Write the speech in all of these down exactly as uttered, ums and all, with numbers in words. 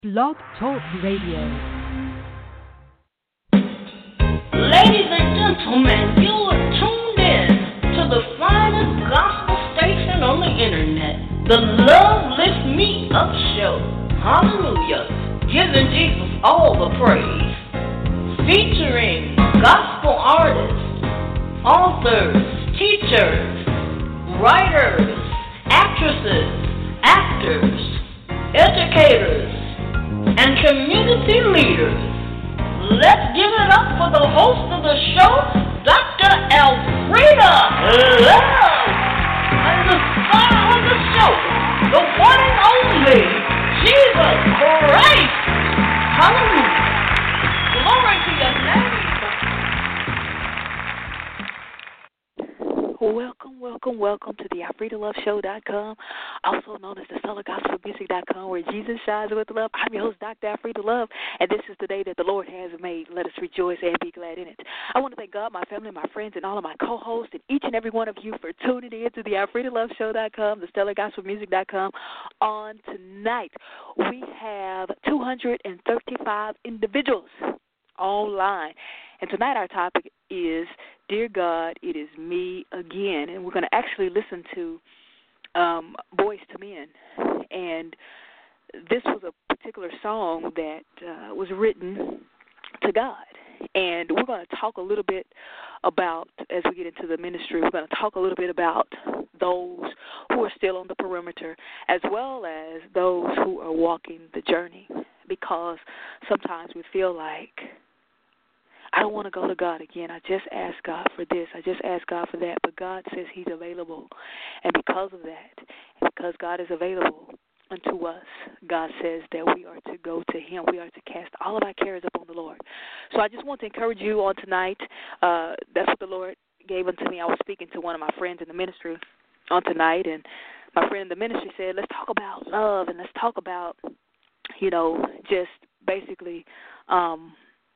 Blog Talk Radio. Ladies and gentlemen, you are tuned in to the finest gospel station on the internet, the Love Lift Me Up Show. Hallelujah. Giving Jesus all the praise. Featuring gospel artists, authors, teachers, writers, actresses, actors, educators, and community leaders. Let's give it up for the host of the show, Doctor Elfrida Love, and the star of the show, the one and only Jesus Christ. Hallelujah. Glory to your name. Welcome, welcome, welcome to the Alfreda Love Show dot com, also known as the Stellar Gospel Music dot com, where Jesus shines with love. I'm your host, Doctor Alfreda Love, and this is the day that the Lord has made. Let us rejoice and be glad in it. I want to thank God, my family, my friends, and all of my co-hosts, and each and every one of you for tuning in to the Alfreda Love Show dot com, the Stellar Gospel Music dot com. On tonight, we have two hundred thirty-five individuals online. And tonight our topic is, Dear God, It Is Me Again. And we're going to actually listen to um, Boys to Men. And this was a particular song that uh, was written to God. And we're going to talk a little bit about, as we get into the ministry, we're going to talk a little bit about those who are still on the perimeter, as well as those who are walking the journey. Because sometimes we feel like, I don't want to go to God again. I just asked God for this. I just asked God for that. But God says He's available. And because of that, and because God is available unto us, God says that we are to go to Him. We are to cast all of our cares upon the Lord. So I just want to encourage you on tonight. Uh, that's what the Lord gave unto me. I was speaking to one of my friends in the ministry on tonight, and my friend in the ministry said, let's talk about love, and let's talk about, you know, just basically, um,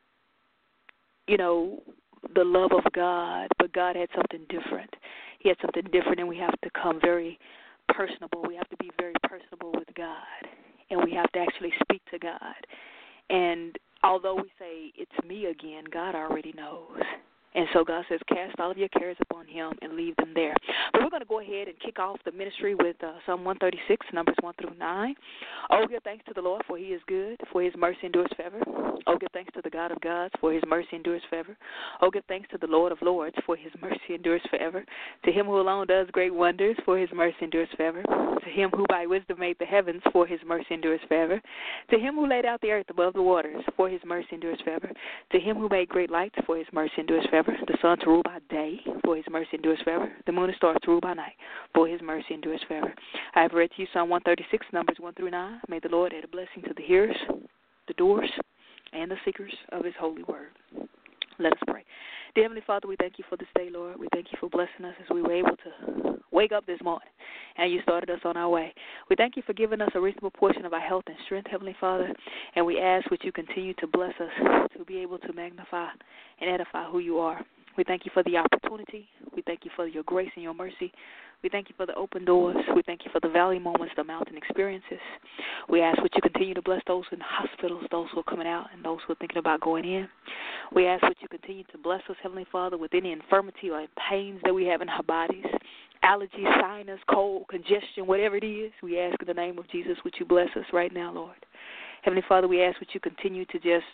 you know, the love of God, but God had something different. He had something different, and we have to come very personable. We have to be very personable with God, and we have to actually speak to God. And although we say, it's me again, God already knows. And so God says, cast all of your cares upon Him and leave them there. But we're going to go ahead and kick off the ministry with uh, Psalm one thirty-six, numbers one through nine. Oh, give thanks to the Lord, for He is good, for His mercy endures forever. Oh, give thanks to the God of gods, for His mercy endures forever. Oh, give thanks to the Lord of lords, for His mercy endures forever. To Him who alone does great wonders, for His mercy endures forever. To Him who by wisdom made the heavens, for His mercy endures forever. To Him who laid out the earth above the waters, for His mercy endures forever. To Him who made great lights, for His mercy endures forever. The sun to rule by day, for His mercy endures forever. The moon and stars to rule by night, for His mercy endures forever. I have read to you Psalm one thirty-six, numbers one through nine. May the Lord add a blessing to the hearers, the doers, and the seekers of His holy word. Let us pray. Dear Heavenly Father, we thank You for this day, Lord. We thank You for blessing us as we were able to wake up this morning, and You started us on our way. We thank You for giving us a reasonable portion of our health and strength, Heavenly Father, and we ask that You continue to bless us to be able to magnify and edify who You are. We thank You for the opportunity. We thank You for Your grace and Your mercy. We thank You for the open doors. We thank You for the valley moments, the mountain experiences. We ask that You continue to bless those in hospitals, those who are coming out, and those who are thinking about going in. We ask that You continue to bless us, Heavenly Father, with any infirmity or pains that we have in our bodies, allergies, sinus, cold, congestion, whatever it is. We ask in the name of Jesus, would You bless us right now, Lord. Heavenly Father, we ask that You continue to just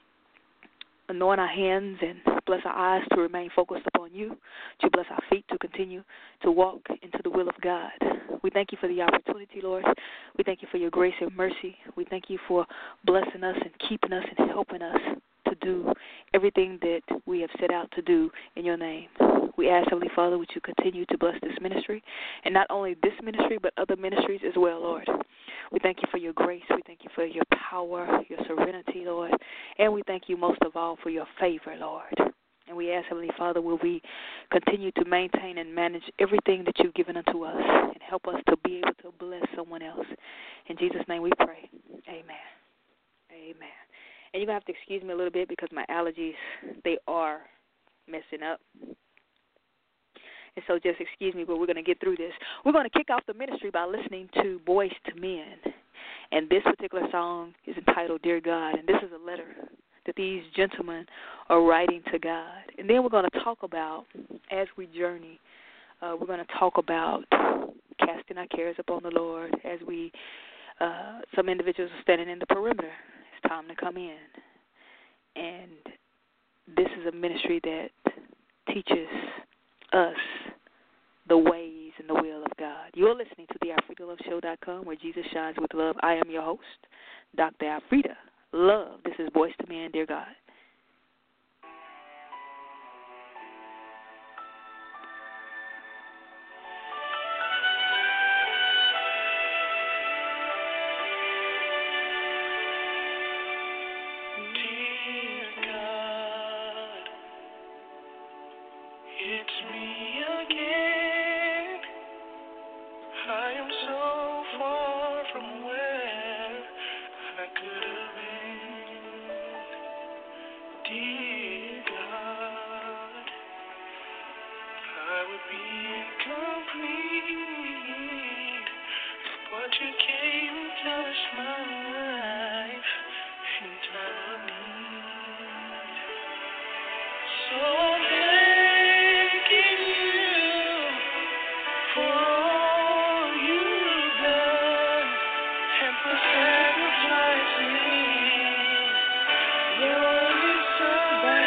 anoint our hands and bless our eyes to remain focused upon You. To bless our feet to continue to walk into the will of God. We thank You for the opportunity, Lord. We thank You for Your grace and mercy. We thank You for blessing us and keeping us and helping us to do everything that we have set out to do in Your name. We ask, Heavenly Father, would You continue to bless this ministry, and not only this ministry, but other ministries as well, Lord. We thank You for Your grace. We thank You for Your power, Your serenity, Lord. And we thank You most of all for Your favor, Lord. And we ask, Heavenly Father, will we continue to maintain and manage everything that You've given unto us and help us to be able to bless someone else. In Jesus' name we pray. Amen. Amen. And you're going to have to excuse me a little bit because my allergies, they are messing up. And so just excuse me, but we're going to get through this. We're going to kick off the ministry by listening to Boys to Men. And this particular song is entitled Dear God, and this is a letter that these gentlemen are writing to God. And then we're going to talk about, as we journey, uh, we're going to talk about casting our cares upon the Lord as we, uh, some individuals are standing in the perimeter. It's time to come in. And this is a ministry that teaches us the ways and the will of God. You're listening to the Alfreda Love Show dot com, where Jesus shines with love. I am your host, Doctor Alfreda Love. This is Voice to Man, Dear God. Sacrificing, Lord, it's somebody.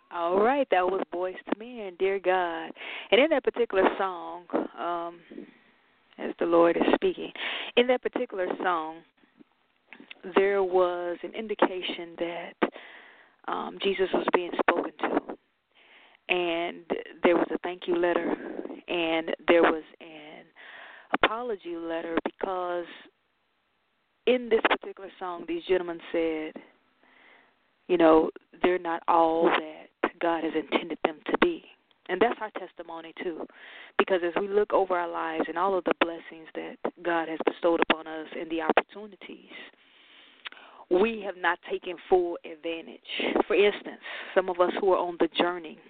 All right, that was Boys to Men, Dear God. And in that particular song, um, as the Lord is speaking, in that particular song, there was an indication that um, Jesus was being spoken to. And there was a thank you letter, and there was an apology letter, because in this particular song, these gentlemen said, you know, they're not all that God has intended them to be. And that's our testimony, too, because as we look over our lives and all of the blessings that God has bestowed upon us and the opportunities, we have not taken full advantage. For instance, some of us who are on the journey,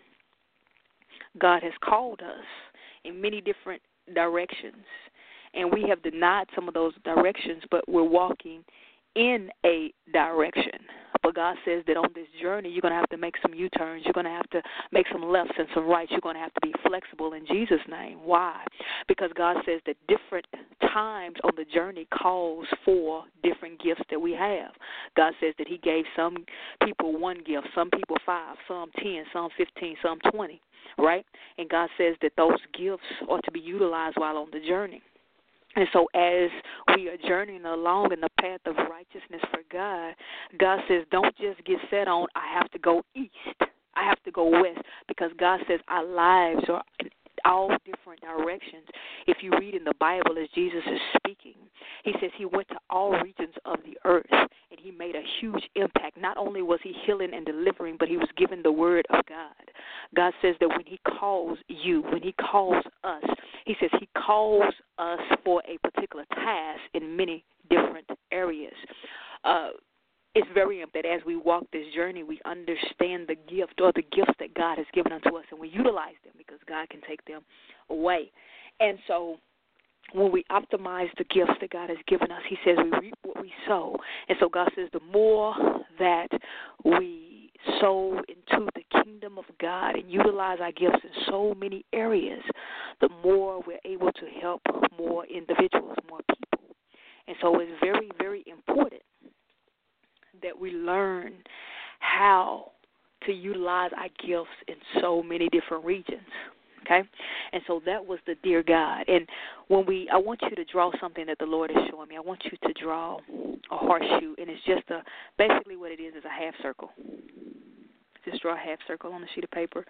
God has called us in many different directions, and we have denied some of those directions, but we're walking in a direction. But God says that on this journey, you're going to have to make some U-turns. You're going to have to make some lefts and some rights. You're going to have to be flexible in Jesus' name. Why? Because God says that different times on the journey calls for different gifts that we have. God says that he gave some people one gift, some people five, some ten, some fifteen, some twenty, right? And God says that those gifts are to be utilized while on the journey. And so as we are journeying along in the path of righteousness for God, God says, don't just get set on, I have to go east, I have to go west, because God says our lives are in all different directions. If you read in the Bible as Jesus is speaking, he says he went to all regions of the earth, and he made a huge impact. Not only was he healing and delivering, but he was giving the word of God. God says that when he calls you, when he calls us, he says he calls us for a particular task in many different areas. Uh, it's very important that as we walk this journey, we understand the gift or the gifts that God has given unto us, and we utilize them, because God can take them away. And so when we optimize the gifts that God has given us, he says we reap what we sow. And so God says the more that we sow into the kingdom of God and utilize our gifts in so many areas, the more we're able to help more individuals, more people. And so it's very, very important that we learn how to utilize our gifts in so many different regions. Okay? And so that was the Dear God. And when we, I want you to draw something that the Lord is showing me. I want you to draw a horseshoe, and it's just a, basically what it is is a half circle. Just draw a half circle on a sheet of paper.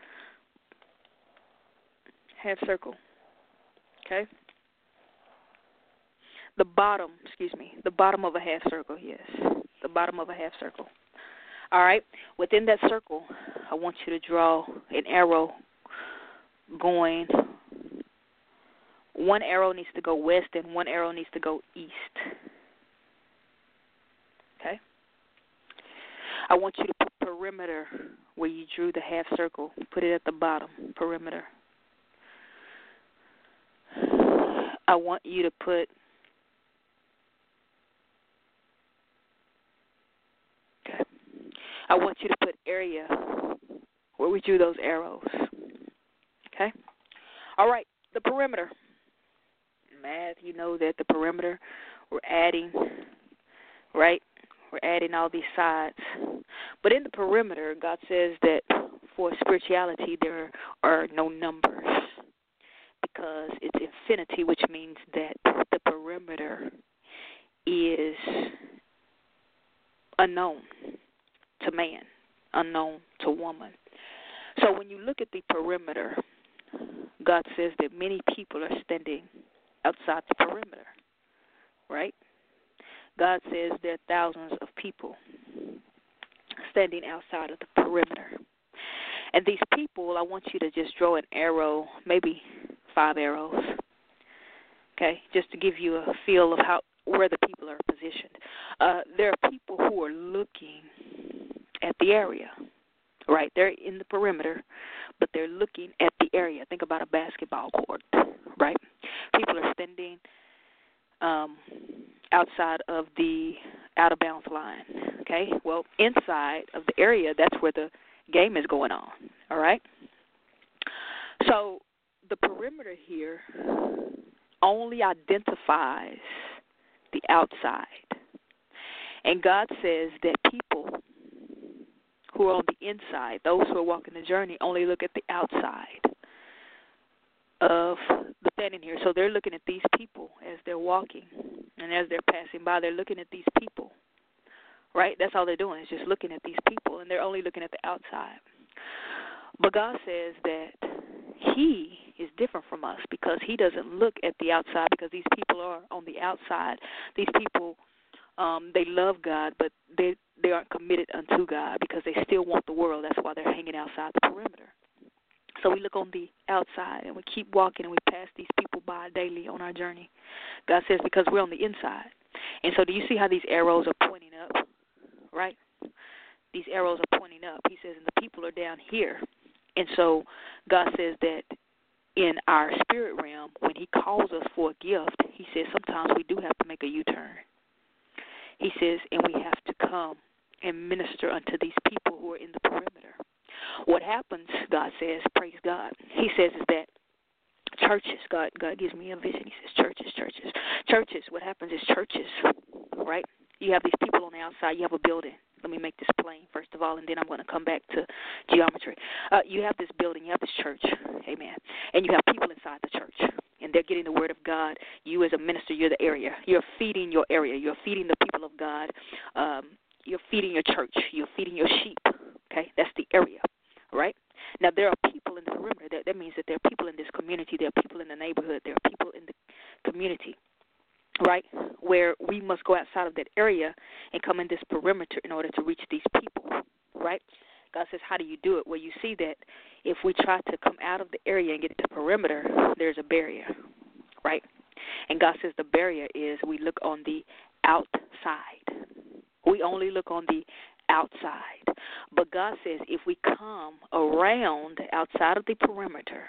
Half circle. Okay? The bottom, excuse me, the bottom of a half circle, yes. The bottom of a half circle. All right? Within that circle, I want you to draw an arrow going, one arrow needs to go west and one arrow needs to go east. Okay? I want you to put perimeter where you drew the half circle. Put it at the bottom, perimeter. I want you to put, okay, I want you to put area where we drew those arrows. Okay? All right, the perimeter. Math, you know that the perimeter, we're adding, right? We're adding all these sides. But in the perimeter, God says that for spirituality there are no numbers, because it's infinity, which means that the perimeter is unknown to man, unknown to woman. So when you look at the perimeter, God says that many people are standing outside the perimeter, right? God says there are thousands of people standing outside of the perimeter. And these people, I want you to just draw an arrow, maybe five arrows, okay, just to give you a feel of how where the people are positioned. Uh, there are people who are looking at the area, right? They're in the perimeter, but they're looking at the area. Think about a basketball court, right? People are standing um, outside of the out-of-bounds line, okay? Well, inside of the area, that's where the game is going on, all right? So the perimeter here only identifies the outside. And God says that people who are on the inside, those who are walking the journey, only look at the outside of the standing here. So they're looking at these people as they're walking, and as they're passing by, they're looking at these people, right? That's all they're doing is just looking at these people, and they're only looking at the outside. But God says that he is different from us because he doesn't look at the outside, because these people are on the outside. These people, um, they love God, but they, they aren't committed unto God because they still want the world. That's why they're hanging outside the perimeter. So we look on the outside, and we keep walking, and we pass these people by daily on our journey. God says because we're on the inside. And so do you see how these arrows are pointing up, right? These arrows are pointing up. He says, and the people are down here. And so God says that in our spirit realm, when he calls us for a gift, he says sometimes we do have to make a U-turn. He says, and we have to come and minister unto these people who are in the perimeter. What happens, God says, praise God, he says is that churches, God, God gives me a vision. He says churches, churches. Churches, what happens is churches, right? You have these people on the outside. You have a building. Let me make this plain, first of all, and then I'm going to come back to geometry. Uh, you have this building. You have this church, amen, and you have people inside the church, and they're getting the word of God. You as a minister, you're the area. You're feeding your area. You're feeding the people of God. Um, you're feeding your church. You're feeding your sheep, okay? That's the area, right? Now, there are people in the perimeter. That, that means that there are people in this community. There are people in the neighborhood. There are people in the community, right, where we must go outside of that area and come in this perimeter in order to reach these people, right? God says, how do you do it? Well, you see that if we try to come out of the area and get to the perimeter, there's a barrier, right? And God says the barrier is we look on the outside. We only look on the outside. But God says if we come around outside of the perimeter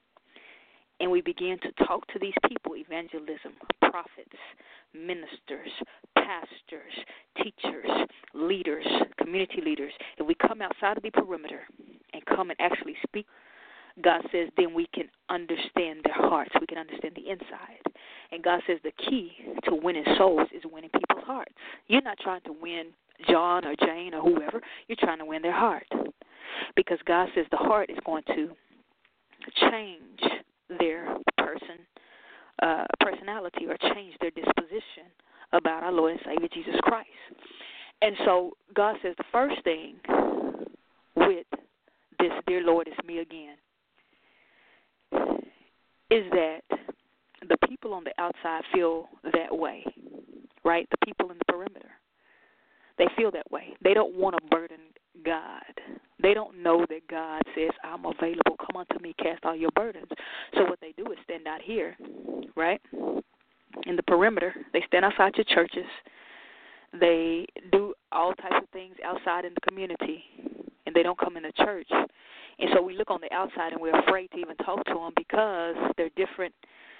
and we begin to talk to these people, evangelism, prophets, ministers, pastors, teachers, leaders, community leaders, if we come outside of the perimeter and come and actually speak, God says then we can understand their hearts. We can understand the inside. And God says the key to winning souls is winning people's hearts. You're not trying to win John or Jane or whoever. You're trying to win their heart. Because God says the heart is going to change their person, uh, personality or change their disposition about our Lord and Savior Jesus Christ. And so God says the first thing with this, dear Lord, it's me again, is that the people on the outside feel that way, right? The people in the perimeter, they feel that way. They don't want to burden God. They don't know that God says, I'm available. Come unto me, cast all your burdens. So what they do is stand out here, right, in the perimeter. They stand outside your churches. They do all types of things outside in the community, and they don't come in the church. And so we look on the outside, and we're afraid to even talk to them because they're different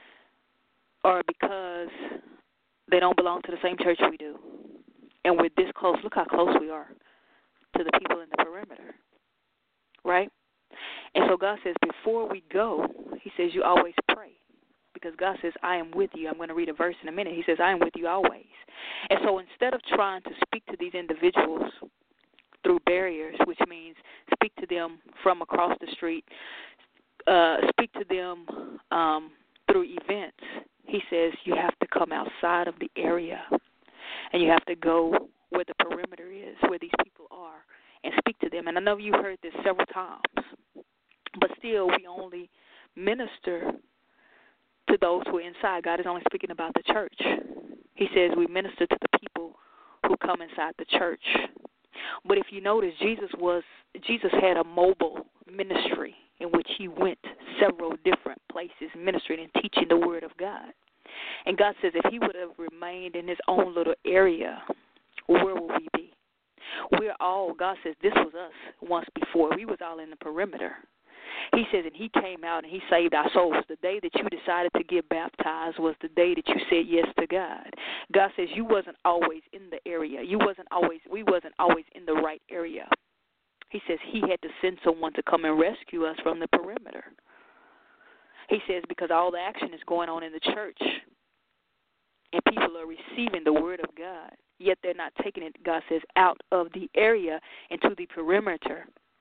or because they don't belong to the same church we do. And we're this close. Look how close we are to the people in the perimeter, right? And so God says before we go, he says you always pray because God says I am with you. I'm going to read a verse in a minute. He says I am with you always. And so instead of trying to speak to these individuals through barriers, which means speak to them from across the street, uh, speak to them um, through events, he says you have to come outside of the area and you have to go where the perimeter is, where these people are, and speak to them. And I know you've heard this several times, but still we only minister to those who are inside. God is only speaking about the church. He says we minister to the people who come inside the church. But if you notice, Jesus was Jesus had a mobile ministry in which he went several different places ministering and teaching the word of God. And God says if he would have remained in his own little area, where would we be? We're all, God says this was us once before. We was all in the perimeter. He says, and he came out and he saved our souls. The day that you decided to get baptized was the day that you said yes to God. God says you wasn't always in the area. You wasn't always, we wasn't always in the right area. He says he had to send someone to come and rescue us from the perimeter. He says because all the action is going on in the church and people are receiving the word of God yet they're not taking it, God says, out of the area into the perimeter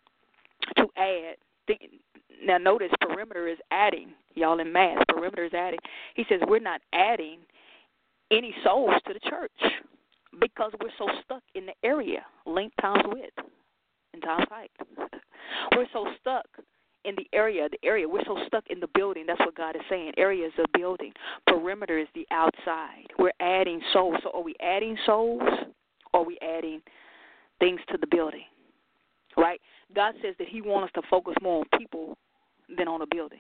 to add. Now, notice perimeter is adding. Y'all in math, perimeter is adding. He says we're not adding any souls to the church because we're so stuck in the area, length times width and times height. We're so stuck in the area, the area. We're so stuck in the building. That's what God is saying. Area is the building. Perimeter is the outside. We're adding souls. So are we adding souls or are we adding things to the building? Right? God says that he wants us to focus more on people than on the building.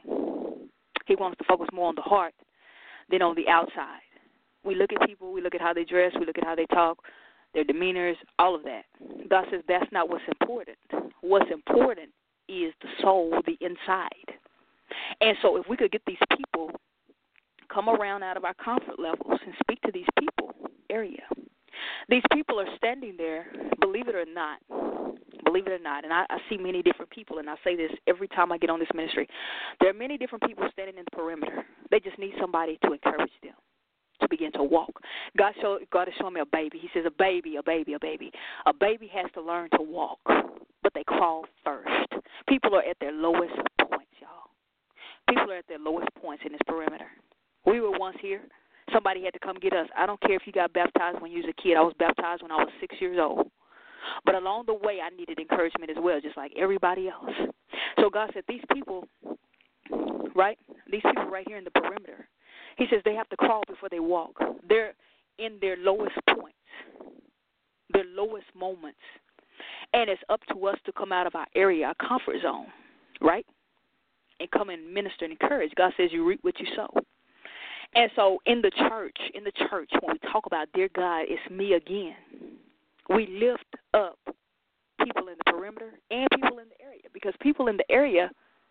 He wants us to focus more on the heart than on the outside. We look at people, we look at how they dress, we look at how they talk, their demeanors, all of that. God says that's not what's important. What's important is the soul, the inside. And so if we could get these people, come around out of our comfort levels and speak to these people, area. These people are standing there, believe it or not, believe it or not, and I, I see many different people, and I say this every time I get on this ministry. There are many different people standing in the perimeter. They just need somebody to encourage them to begin to walk. God, show, God is showing me a baby. He says a baby, a baby, a baby. A baby has to learn to walk, but they crawl first. People are at their lowest points, y'all. People are at their lowest points in this perimeter. We were once here. Somebody had to come get us. I don't care if you got baptized when you was a kid. I was baptized when I was six years old. But along the way, I needed encouragement as well, just like everybody else. So God said, these people, right, these people right here in the perimeter, he says they have to crawl before they walk. They're in their lowest points, their lowest moments. And it's up to us to come out of our area, our comfort zone, right, and come and minister and encourage. God says you reap what you sow. And so in the church, in the church, when we talk about, dear God, it's me again, we lift up people in the perimeter and people in the area, because people in the area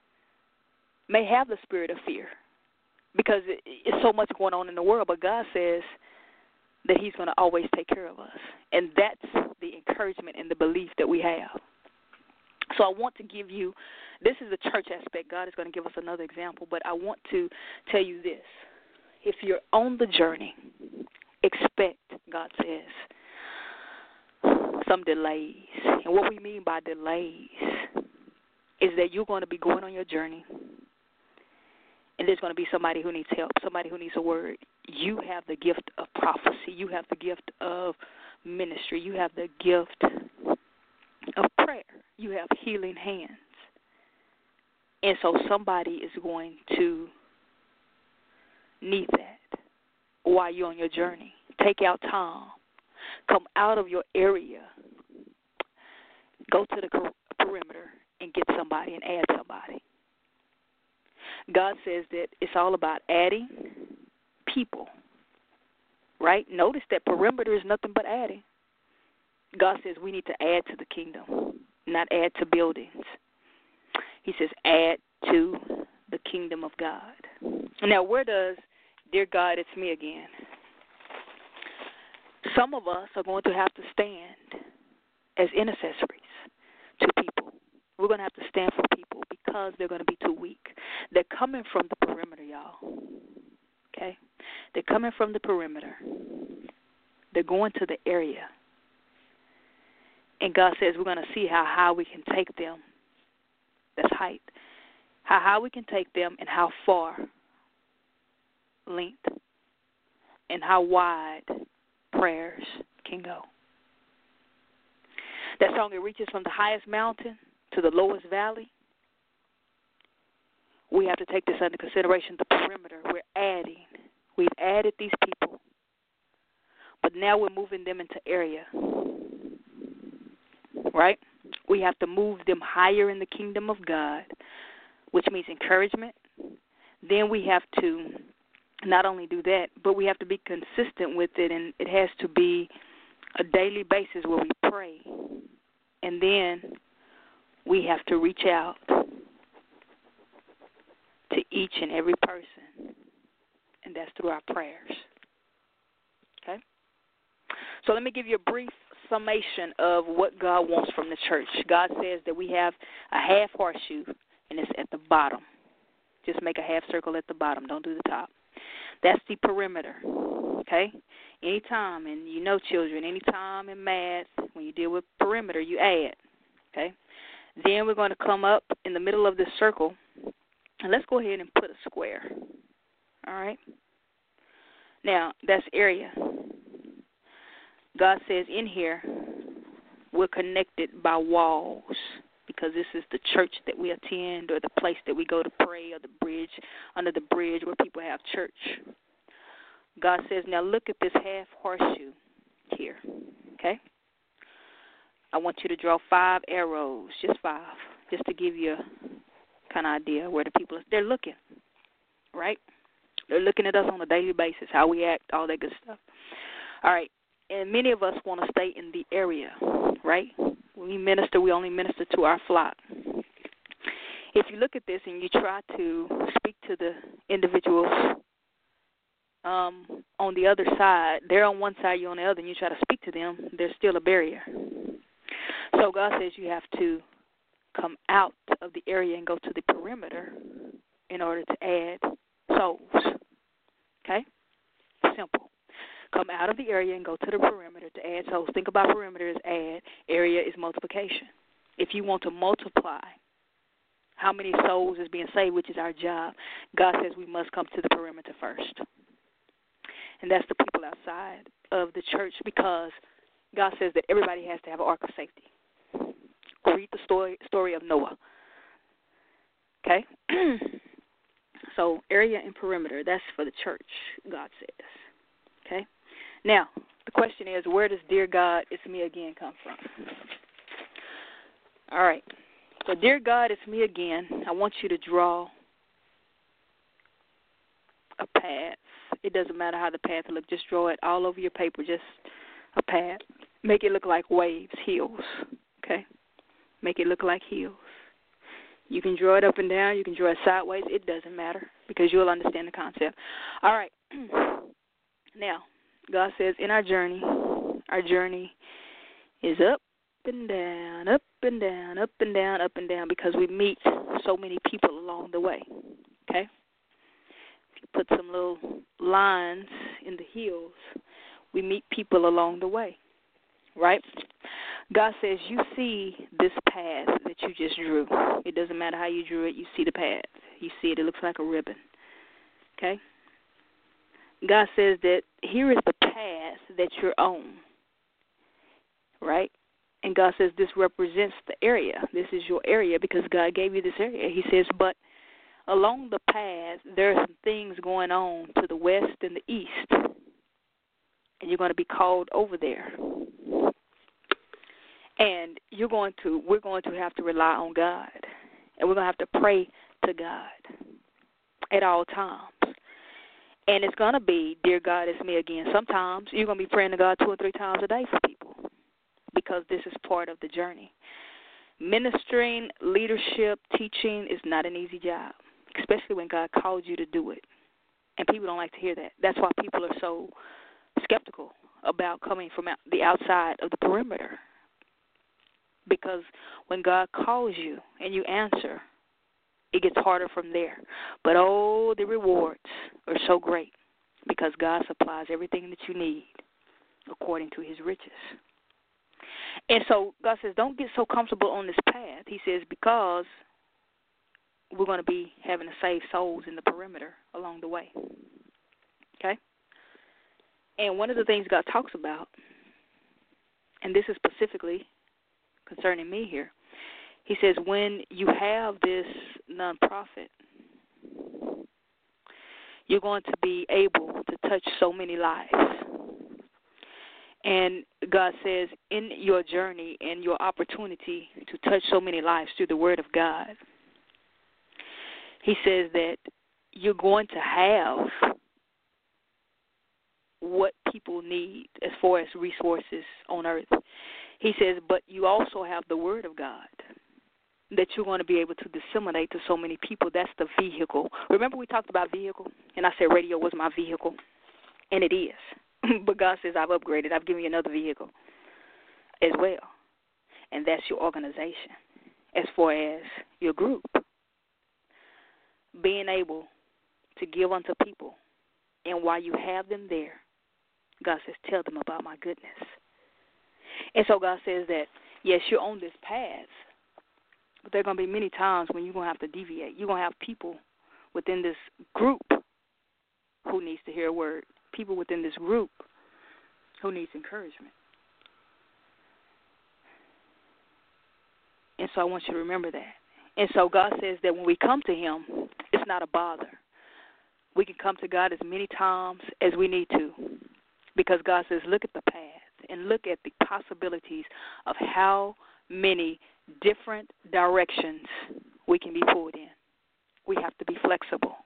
may have the spirit of fear because it's so much going on in the world, but God says that he's going to always take care of us. And that's the encouragement and the belief that we have. So I want to give you, this is the church aspect. God is going to give us another example, but I want to tell you this. If you're on the journey, expect, God says, some delays. And what we mean by delays is that you're going to be going on your journey, and there's going to be somebody who needs help, somebody who needs a word. You have the gift of prophecy. You have the gift of ministry. You have the gift of prayer. You have healing hands. And so somebody is going to need that while you're on your journey. Take out time. Come out of your area. Go to the perimeter and get somebody and add somebody. God says that it's all about adding people, right? Notice that perimeter is nothing but adding. God says we need to add to the kingdom, not add to buildings. He says add to the kingdom of God. Now, where does, dear God, it's me again? Some of us are going to have to stand as intercessories to people. We're going to have to stand for people because they're going to be too weak. They're coming from the perimeter, y'all. Okay? They're coming from the perimeter. They're going to the area. And God says we're going to see how high we can take them. That's height. How high we can take them and how far, length, and how wide prayers can go. That song, it reaches from the highest mountain to the lowest valley. We have to take this under consideration, the perimeter. We're adding. We've added these people. But now we're moving them into area. Right? We have to move them higher in the kingdom of God, which means encouragement. Then we have to not only do that, but we have to be consistent with it, and it has to be a daily basis where we pray. And then we have to reach out to each and every person, and that's through our prayers. Okay? So let me give you a brief summation of what God wants from the church. God says that we have a half horseshoe, and it's at the bottom. Just make a half circle at the bottom. Don't do the top. That's the perimeter, okay? anytime, and you know, children, anytime in math, when you deal with perimeter, you add, okay? Then we're going to come up in the middle of this circle, and let's go ahead and put a square, all right? Now, that's area. God says in here, we're connected by walls because this is the church that we attend or the place that we go to pray or the bridge, under the bridge where people have church. God says, now look at this half horseshoe here, okay? I want you to draw five arrows, just five, just to give you a kind of idea where the people are. They're looking, right? They're looking at us on a daily basis, how we act, all that good stuff. All right, and many of us want to stay in the area, right? When we minister, we only minister to our flock. If you look at this and you try to speak to the individuals um, on the other side, they're on one side, you're on the other, and you try to speak to them, there's still a barrier. So God says you have to come out of the area and go to the perimeter in order to add souls. Okay? Simple. Come out of the area and go to the perimeter to add souls. Think about perimeter as add. Area is multiplication. If you want to multiply how many souls is being saved, which is our job, God says we must come to the perimeter first. And that's the people outside of the church, because God says that everybody has to have an ark of safety. Read the story story of Noah. Okay? So area and perimeter, that's for the church, God says. Okay? Now, the question is, where does Dear God, It's Me Again come from? All right. So, Dear God, It's Me Again. I want you to draw a path. It doesn't matter how the path looks. Just draw it all over your paper, just a path. Make it look like waves, hills. Okay? Make it look like hills. You can draw it up and down. You can draw it sideways. It doesn't matter because you'll understand the concept. All right. Now, God says in our journey, our journey is up and down, up and down, up and down, up and down, because we meet so many people along the way. Okay? If you put some little lines in the hills, we meet people along the way. Right? God says you see this path that you just drew. It doesn't matter how you drew it. You see the path. You see it. It looks like a ribbon. Okay? God says that here is the path that you're on. Right? And God says this represents the area. This is your area because God gave you this area. He says, but along the path, there are some things going on to the west and the east. And you're going to be called over there. And you're going to, we're going to have to rely on God. And we're going to have to pray to God at all times. And it's going to be, Dear God, It's Me Again. Sometimes you're going to be praying to God two or three times a day for people because this is part of the journey. Ministering, leadership, teaching is not an easy job, especially when God calls you to do it. And people don't like to hear that. That's why people are so skeptical about coming from out, the outside of the perimeter. Because when God calls you and you answer, it gets harder from there. But, oh, the rewards are so great because God supplies everything that you need according to his riches. And so God says, don't get so comfortable on this path. He says, because we're going to be having to save souls in the perimeter along the way. Okay? And one of the things God talks about, and this is specifically concerning me here, he says, when you have this nonprofit, you're going to be able to touch so many lives. And God says, in your journey and your opportunity to touch so many lives through the Word of God, he says that you're going to have what people need as far as resources on earth. He says, but you also have the Word of God that you're going to be able to disseminate to so many people. That's the vehicle. Remember we talked about vehicle, and I said radio was my vehicle, and it is. But God says I've upgraded. I've given you another vehicle as well, and that's your organization as far as your group. Being able to give unto people, and while you have them there, God says, tell them about my goodness. And so God says that, yes, you're on this path, but there are going to be many times when you're going to have to deviate. You're going to have people within this group who needs to hear a word, people within this group who needs encouragement. And so I want you to remember that. And so God says that when we come to him, it's not a bother. We can come to God as many times as we need to, because God says, look at the path and look at the possibilities of how many different directions we can be pulled in. We have to be flexible.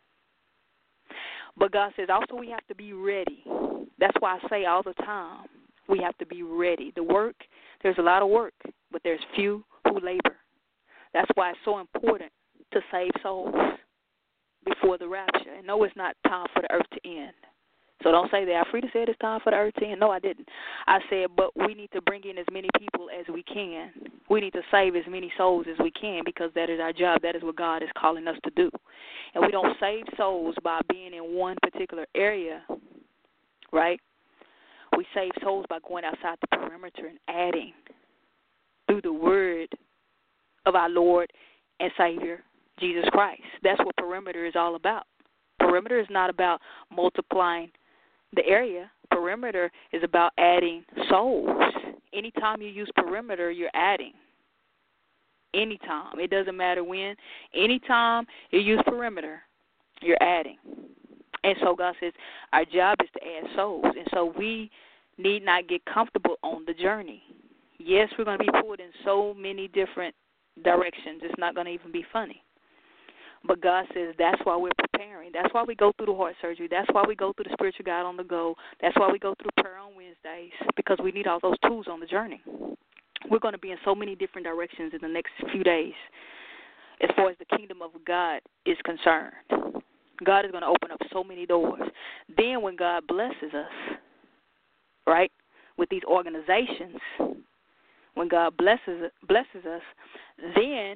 But God says also we have to be ready. That's why I say all the time, we have to be ready. The work, there's a lot of work, but there's few who labor. That's why it's so important to save souls before the rapture. And no, it's not time for the earth to end. So don't say that. Alfreda said it's time for the earth to end. No, I didn't. I said, but we need to bring in as many people as we can. We need to save as many souls as we can, because that is our job. That is what God is calling us to do. And we don't save souls by being in one particular area, right? We save souls by going outside the perimeter and adding through the word of our Lord and Savior, Jesus Christ. That's what perimeter is all about. Perimeter is not about multiplying the area. Perimeter is about adding souls. Anytime you use perimeter, you're adding. Anytime. It doesn't matter when. Anytime you use perimeter, you're adding. And so God says our job is to add souls. And so we need not get comfortable on the journey. Yes, we're going to be pulled in so many different directions. It's not going to even be funny. But God says that's why we're preparing. That's why we go through the heart surgery. That's why we go through the spiritual guide on the go. That's why we go through prayer on Wednesdays, because we need all those tools on the journey. We're going to be in so many different directions in the next few days as far as the kingdom of God is concerned. God is going to open up so many doors. Then when God blesses us, right, with these organizations, when God blesses blesses us, then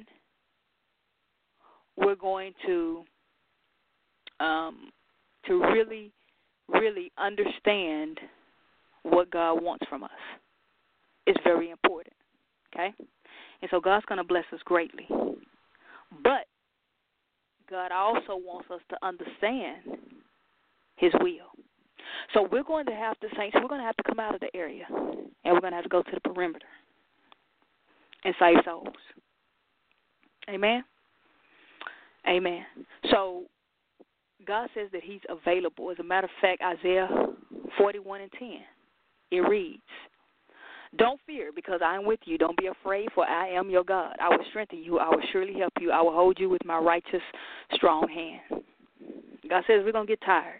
we're going to um, to really, really understand what God wants from us. It's very important, okay? And so God's going to bless us greatly. But God also wants us to understand his will. So we're going to have to, saints, we're going to have to come out of the area, and we're going to have to go to the perimeter and save souls. Amen? Amen. So God says that he's available. As a matter of fact, Isaiah forty-one and ten, it reads, don't fear, because I am with you. Don't be afraid, for I am your God. I will strengthen you. I will surely help you. I will hold you with my righteous, strong hand. God says we're going to get tired.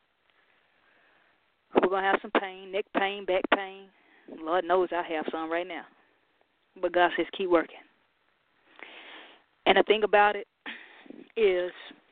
We're going to have some pain, neck pain, back pain. Lord knows I have some right now. But God says keep working. And the thing about it is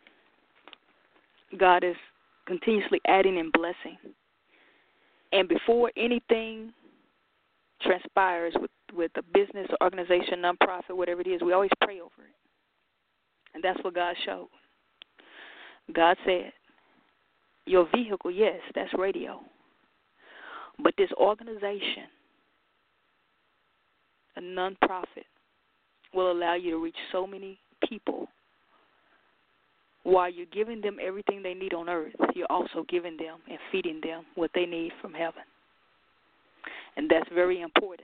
God is continuously adding and blessing. And before anything transpires with, with a business, organization, nonprofit, whatever it is, we always pray over it. And that's what God showed. God said, your vehicle, yes, that's radio. But this organization, a nonprofit, will allow you to reach so many people. While you're giving them everything they need on earth, you're also giving them and feeding them what they need from heaven. And that's very important.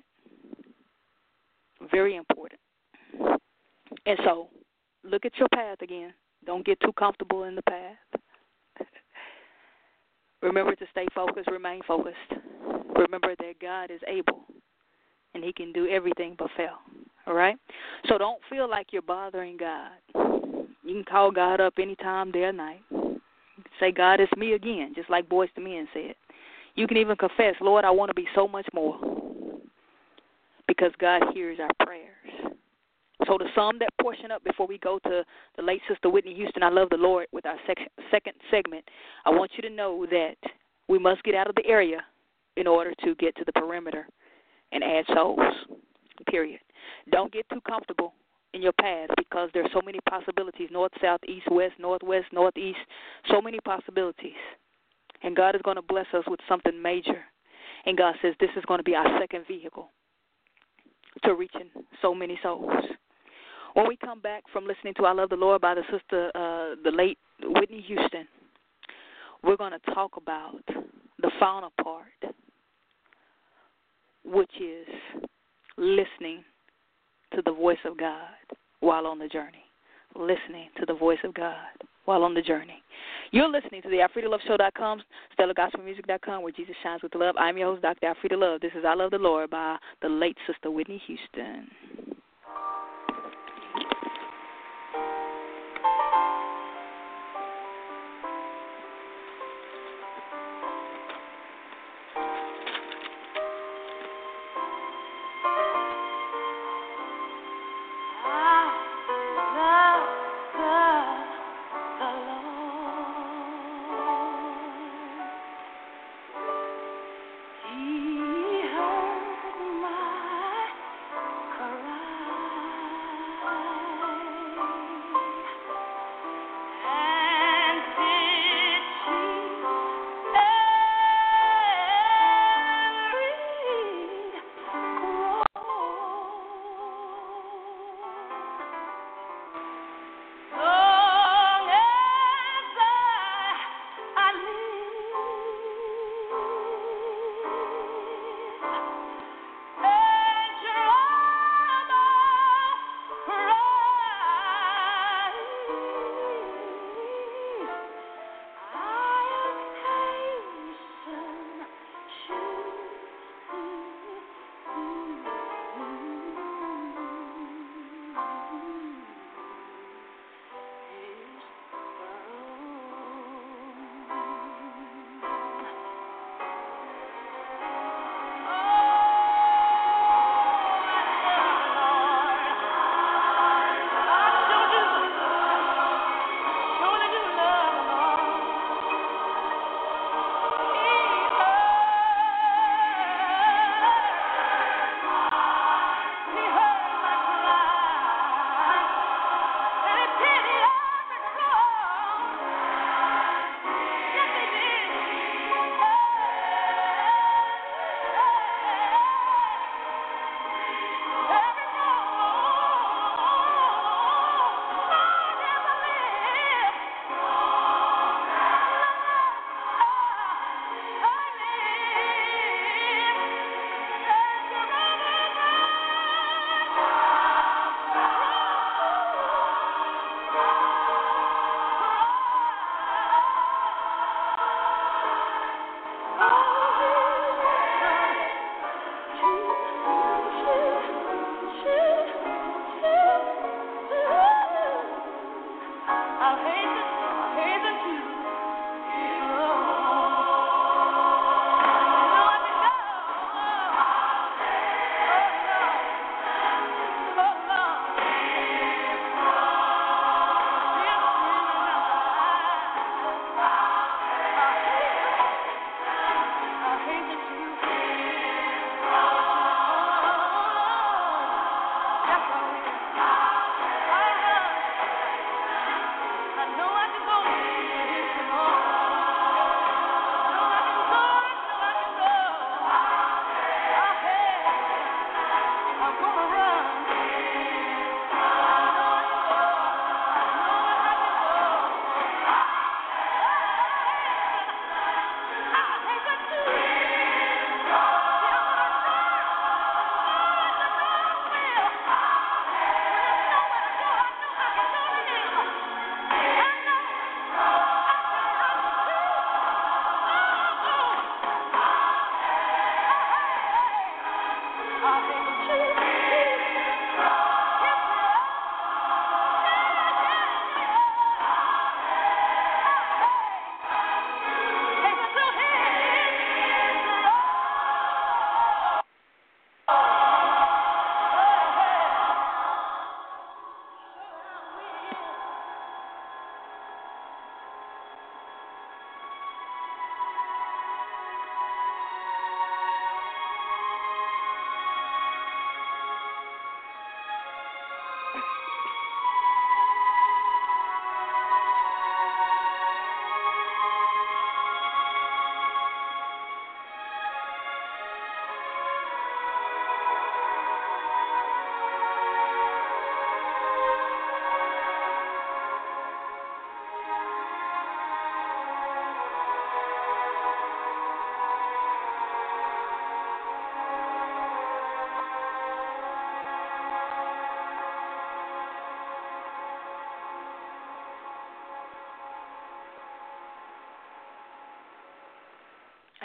Very important. And so, look at your path again. Don't get too comfortable in the path. Remember to stay focused, remain focused. Remember that God is able, and he can do everything but fail. All right? So don't feel like you're bothering God. You can call God up anytime, day or night. Say, God, it's me again, just like Boys to Men said. You can even confess, Lord, I want to be so much more, because God hears our prayers. So to sum that portion up before we go to the late Sister Whitney Houston, I love the Lord, with our sec- second segment, I want you to know that we must get out of the area in order to get to the perimeter and add souls, period. Don't get too comfortable in your path, because there are so many possibilities, north, south, east, west, northwest, northeast, so many possibilities. And God is going to bless us with something major. And God says this is going to be our second vehicle to reaching so many souls. When we come back from listening to I Love the Lord by the sister, uh, the late Whitney Houston, we're going to talk about the final part, which is listening to the voice of God while on the journey. Listening to the voice of God while on the journey. You're listening to the Alfreda Love Show dot com, Stellar Gospel Music dot com, where Jesus shines with love. I'm your host, Doctor Alfreda Love. This is I Love the Lord by the late sister Whitney Houston. He heard my cry.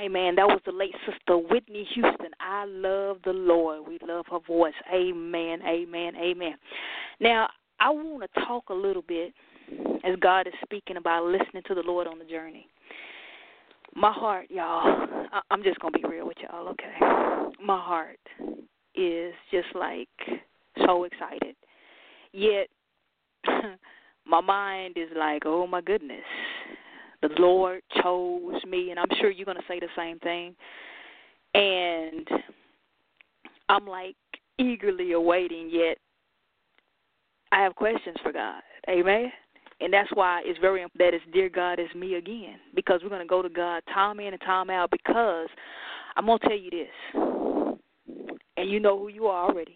Amen. That was the late sister Whitney Houston. I love the Lord. We love her voice. Amen, amen, amen. Now, I want to talk a little bit as God is speaking about listening to the Lord on the journey. My heart, y'all, I'm just going to be real with y'all, okay? My heart is just like so excited. Yet, my mind is like, oh, my goodness. The Lord chose me, and I'm sure you're going to say the same thing. And I'm like eagerly awaiting, yet I have questions for God. Amen? And that's why it's very important that it's Dear God, It's Me Again, because we're going to go to God time in and time out, because I'm going to tell you this, and you know who you are already.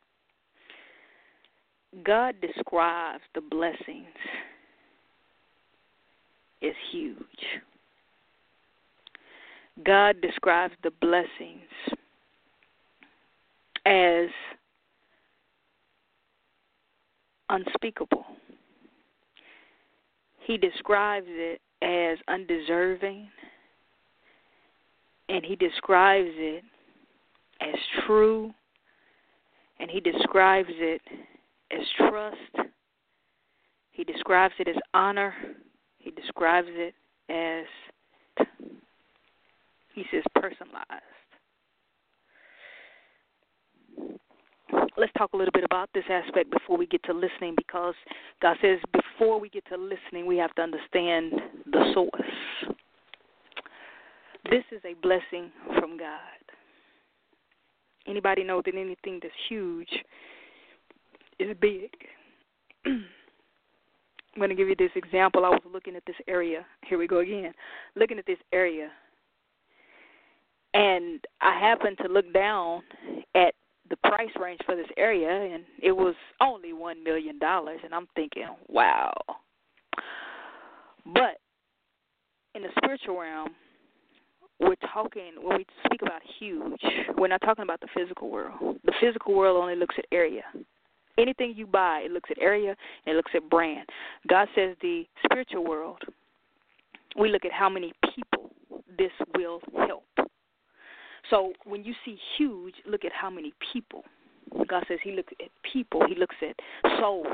God describes the blessings as huge. God describes the blessings as unspeakable. He describes it as undeserving, and he describes it as true, and he describes it as trust. He describes it as honor. He describes it as, he says, personalized. Let's talk a little bit about this aspect before we get to listening, because God says before we get to listening, we have to understand the source. This is a blessing from God. Anybody know that anything that's huge is big? I'm going to give you this example. I was looking at this area. Here we go again. Looking at this area. And I happened to look down at the price range for this area, and it was only one million dollars. And I'm thinking, wow. But in the spiritual realm, we're talking, when we speak about huge, we're not talking about the physical world. The physical world only looks at area. Anything you buy, it looks at area, and it looks at brand. God says the spiritual world, we look at how many people this will help. So when you see huge, look at how many people. God says he looks at people. He looks at souls.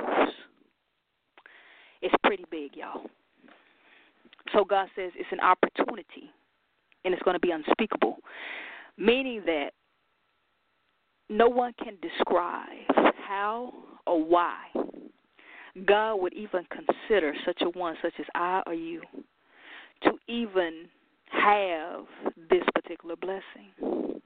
It's pretty big, y'all. So God says it's an opportunity, and it's going to be unspeakable, meaning that no one can describe how or why God would even consider such a one, such as I or you, to even have this particular blessing.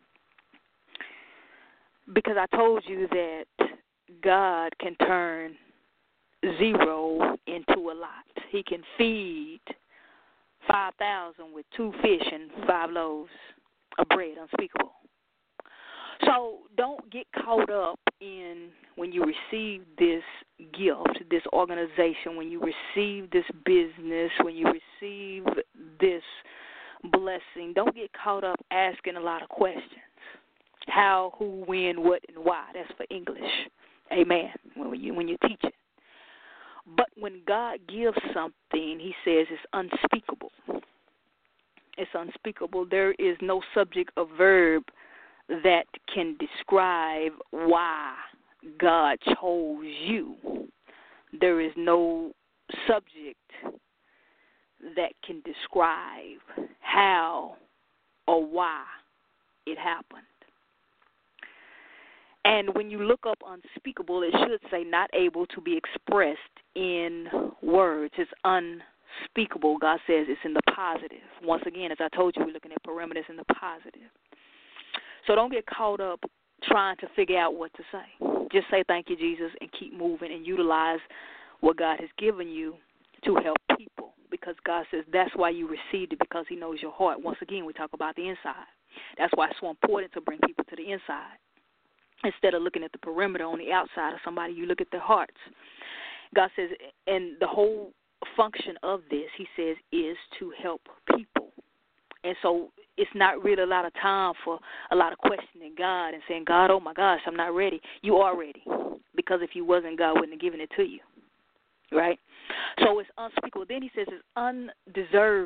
Because I told you that God can turn zero into a lot. He can feed five thousand with two fish and five loaves of bread, unspeakable. So don't get caught up in when you receive this gift, this organization, when you receive this business, when you receive this blessing. Don't get caught up asking a lot of questions. How, who, when, what, and why. That's for English. Amen. When you when you teach it. But when God gives something, he says it's unspeakable. It's unspeakable. There is no subject or verb that can describe why God chose you. There is no subject that can describe how or why it happened. And when you look up unspeakable, it should say not able to be expressed in words. It's unspeakable. God says it's in the positive. Once again, as I told you, we're looking at perimeters in the positive. So don't get caught up trying to figure out what to say. Just say thank you, Jesus, and keep moving and utilize what God has given you to help people, because God says that's why you received it, because he knows your heart. Once again, we talk about the inside. That's why it's so important to bring people to the inside. Instead of looking at the perimeter on the outside of somebody, you look at their hearts. God says, and the whole function of this, he says, is to help people. And so it's not really a lot of time for a lot of questioning God and saying, God, oh, my gosh, I'm not ready. You are ready, because if you wasn't, God wouldn't have given it to you, right? So it's unspeakable. Then he says it's undeserving.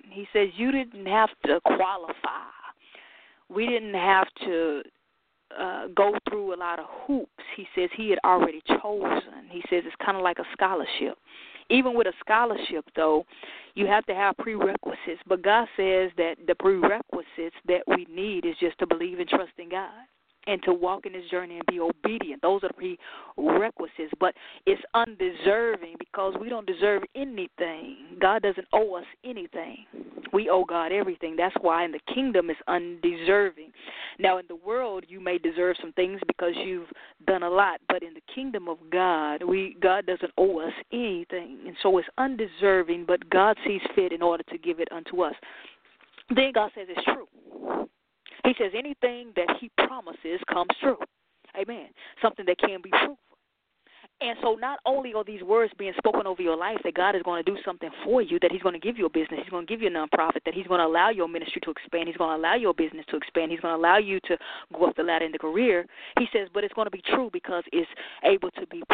He says you didn't have to qualify. We didn't have to uh, go through a lot of hoops. He says he had already chosen. He says it's kind of like a scholarship. Even with a scholarship, though, you have to have prerequisites. But God says that the prerequisites that we need is just to believe and trust in God and to walk in this journey and be obedient. Those are the prerequisites. But it's undeserving because we don't deserve anything. God doesn't owe us anything. We owe God everything. That's why in the kingdom it's undeserving. Now, in the world, you may deserve some things because you've done a lot. But in the kingdom of God, we God doesn't owe us anything. And so it's undeserving, but God sees fit in order to give it unto us. Then God says it's true. He says anything that he promises comes true. Amen. Something that can be proven. And so not only are these words being spoken over your life that God is going to do something for you, that he's going to give you a business, he's going to give you a nonprofit, that he's going to allow your ministry to expand, he's going to allow your business to expand, he's going to allow you to go up the ladder in the career. He says, but it's going to be true because it's able to be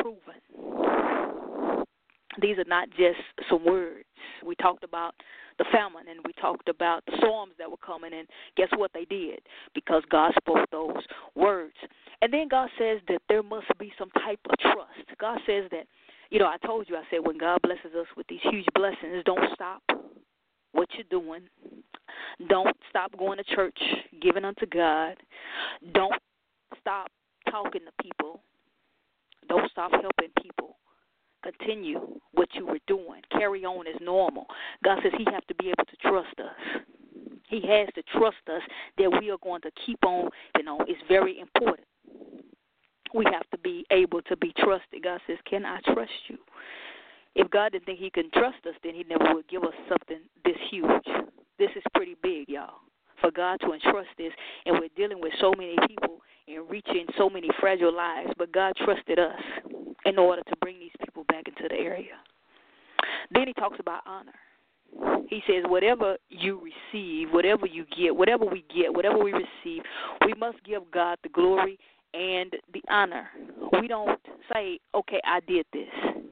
proven. These are not just some words. We talked about the famine, and we talked about the storms that were coming, and guess what they did? Because God spoke those words. And then God says that there must be some type of trust. God says that, you know, I told you, I said when God blesses us with these huge blessings, don't stop what you're doing. Don't stop going to church, giving unto God. Don't stop talking to people. Don't stop helping people. Continue what you were doing. Carry on as normal. God says he has to be able to trust us. He has to trust us that we are going to keep on, you know, it's very important. We have to be able to be trusted. God says, can I trust you? If God didn't think he could trust us, then he never would give us something this huge. This is pretty big, y'all, for God to entrust this. And we're dealing with so many people and reaching so many fragile lives, but God trusted us in order to bring these people back into the area. Then he talks about honor. He says whatever you receive, whatever you get, whatever we get, whatever we receive, we must give God the glory and the honor. We don't say, okay, I did this.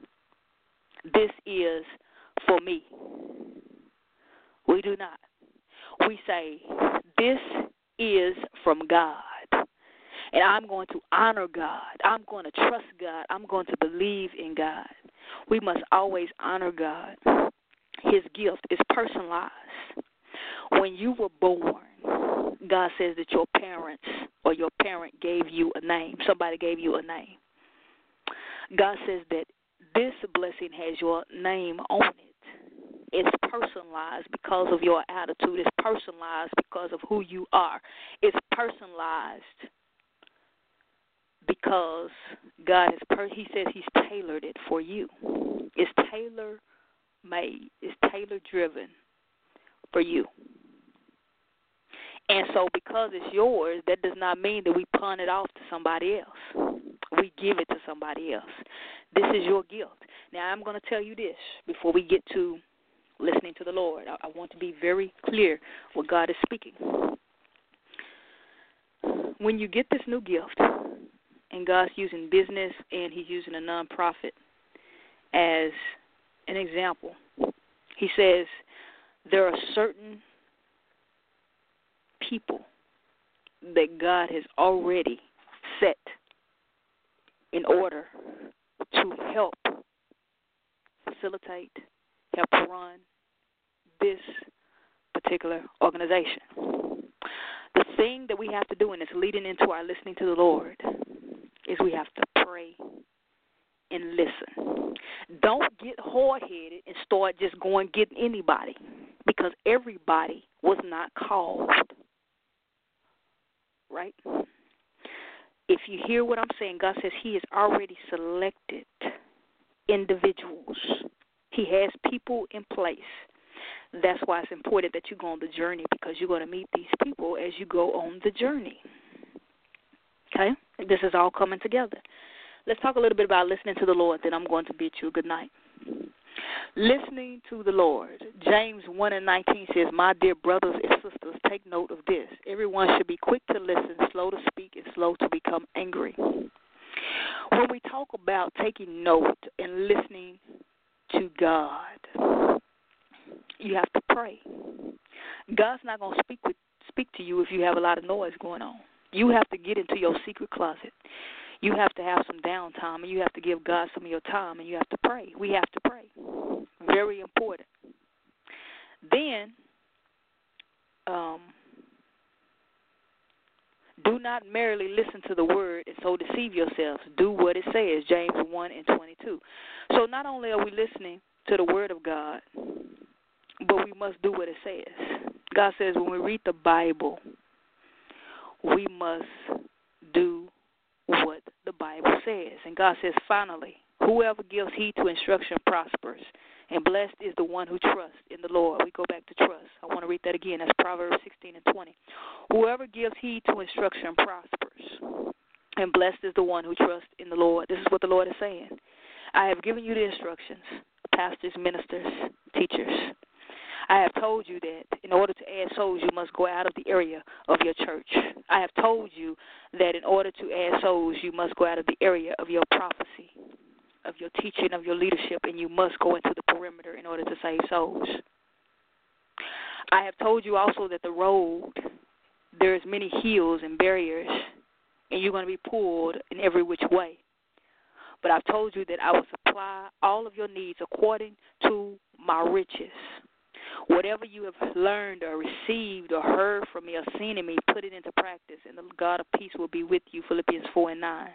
This is for me. We do not. We say, this is from God. And I'm going to honor God. I'm going to trust God. I'm going to believe in God. We must always honor God. His gift is personalized. When you were born, God says that your parents or your parent gave you a name. Somebody gave you a name. God says that this blessing has your name on it. It's personalized because of your attitude. It's personalized because of who you are. It's personalized because God is, per- he says he's tailored it for you. It's tailor-made. It's tailor-driven for you. And so because it's yours, that does not mean that we pawn it off to somebody else. We give it to somebody else. This is your gift. Now, I'm going to tell you this before we get to listening to the Lord. I, I want to be very clear what God is speaking. When you get this new gift, and God's using business and he's using a nonprofit as an example, he says there are certain people that God has already set in order to help facilitate, help run this particular organization. The thing that we have to do, and it's leading into our listening to the Lord, is we have to pray and listen. Don't get hard-headed and start just going get anybody, because everybody was not called. Right? If you hear what I'm saying, God says he has already selected individuals. He has people in place. That's why it's important that you go on the journey, because you're going to meet these people as you go on the journey. Okay? This is all coming together. Let's talk a little bit about listening to the Lord, then I'm going to bid you a good night. Listening to the Lord. James one and nineteen says, my dear brothers and sisters, take note of this. Everyone should be quick to listen, slow to speak, and slow to become angry. When we talk about taking note and listening to God, you have to pray. you have a lot of noise going on. You have to get into your secret closet. You have to have some downtime, and you have to give God some of your time, and you have to pray. We have to pray. Very important. Then, um, do not merely listen to the word and so deceive yourselves. Do what it says, James one and twenty-two. So not only are we listening to the word of God, but we must do what it says. God says when we read the Bible, we must do what the Bible says. And God says, finally, whoever gives heed to instruction prospers, and blessed is the one who trusts in the Lord. We go back to trust. I want to read that again. That's Proverbs sixteen and twenty. Whoever gives heed to instruction prospers, and blessed is the one who trusts in the Lord. This is what the Lord is saying. I have given you the instructions, pastors, ministers, teachers. I have told you that in order to add souls, you must go out of the area of your church. I have told you that in order to add souls, you must go out of the area of your prophecy, of your teaching, of your leadership, and you must go into the perimeter in order to save souls. I have told you also that the road, there's many hills and barriers, and you're going to be pulled in every which way. But I've told you that I will supply all of your needs according to my riches. Whatever you have learned or received or heard from me or seen in me, put it into practice, and the God of peace will be with you, Philippians four and nine.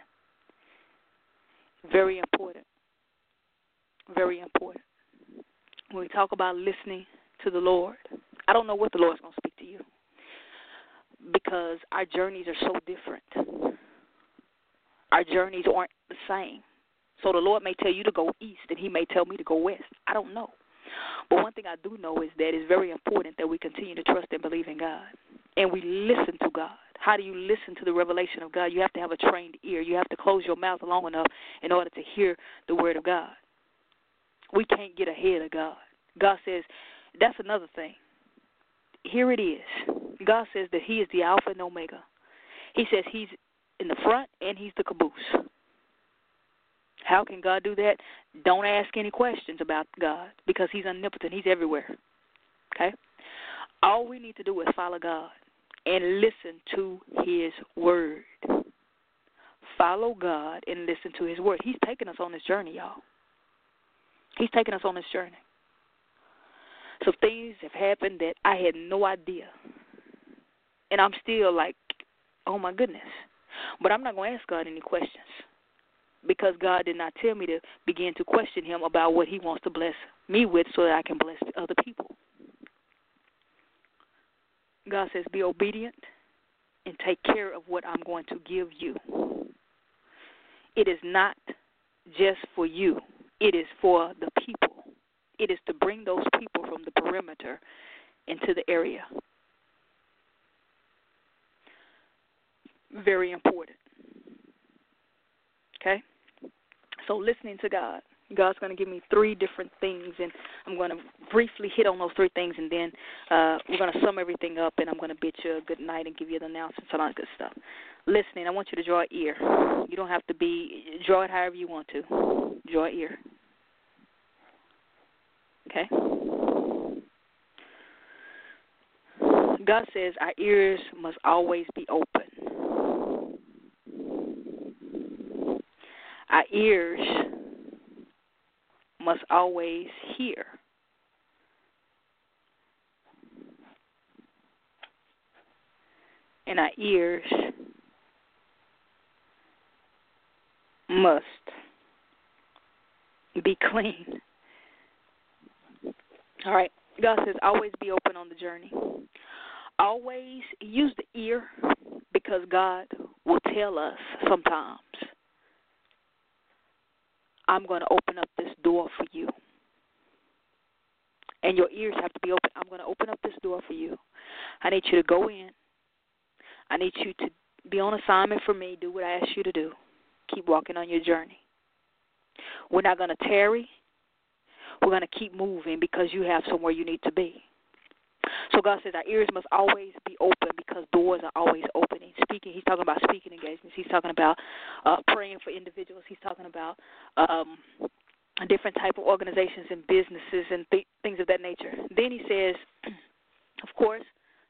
Very important. Very important. When we talk about listening to the Lord, I don't know what the Lord's going to speak to you because our journeys are so different. Our journeys aren't the same. So the Lord may tell you to go east, and he may tell me to go west. I don't know. But one thing I do know is that it's very important that we continue to trust and believe in God, and we listen to God. How do you listen to the revelation of God? You have to have a trained ear. You have to close your mouth long enough in order to hear the word of God. We can't get ahead of God. God says, that's another thing. Here it is. God says that he is the Alpha and Omega. He says he's in the front and he's the caboose. How can God do that? Don't ask any questions about God because he's omnipotent. He's everywhere. Okay? All we need to do is follow God and listen to his word. Follow God and listen to his word. He's taking us on this journey, y'all. He's taking us on this journey. So things have happened that I had no idea. And I'm still like, oh, my goodness. But I'm not going to ask God any questions because God did not tell me to begin to question him about what he wants to bless me with so that I can bless other people. God says, be obedient and take care of what I'm going to give you. It is not just for you. It is for the people. It is to bring those people from the perimeter into the area. Very important. Okay? So listening to God. God's going to give me three different things, and I'm going to briefly hit on those three things, and then uh, we're going to sum everything up, and I'm going to bid you a good night and give you the announcements and all that good stuff. Listening, I want you to draw an ear. You don't have to be, draw it however you want to. Draw an ear. Okay? God says our ears must always be open. Our ears must always hear. And our ears must be clean. All right. God says always be open on the journey. Always use the ear because God will tell us sometimes, I'm going to open up this door for you. And your ears have to be open. I'm going to open up this door for you. I need you to go in. I need you to be on assignment for me. Do what I ask you to do. Keep walking on your journey. We're not going to tarry. We're going to keep moving because you have somewhere you need to be. So God says our ears must always be open because doors are always opening. Speaking, he's talking about speaking engagements. He's talking about uh, praying for individuals. He's talking about um, different type of organizations and businesses and th- things of that nature. Then he says, of course,